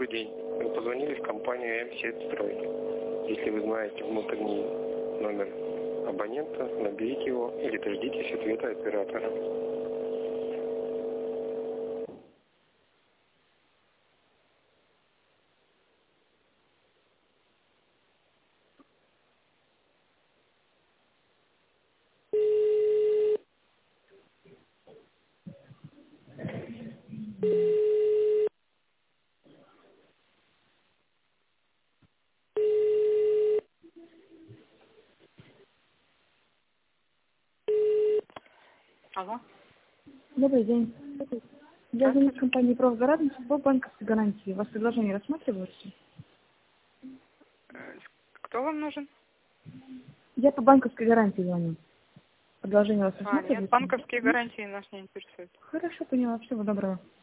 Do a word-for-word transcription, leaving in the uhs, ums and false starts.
Добрый день. Вы позвонили в компанию М-Сетстрой. Если вы знаете внутренний номер абонента, наберите его или дождитесь ответа оператора. Алло. Добрый день. Я звоню Здравствуйте. из компании «Профгарант» по банковской гарантии. У вас предложение рассматривается? Э, Кто вам нужен? Я по банковской гарантии звоню. Предложение у вас А, нет, рассматривается? банковские гарантии нас не интересуют. Хорошо, поняла. Всего доброго.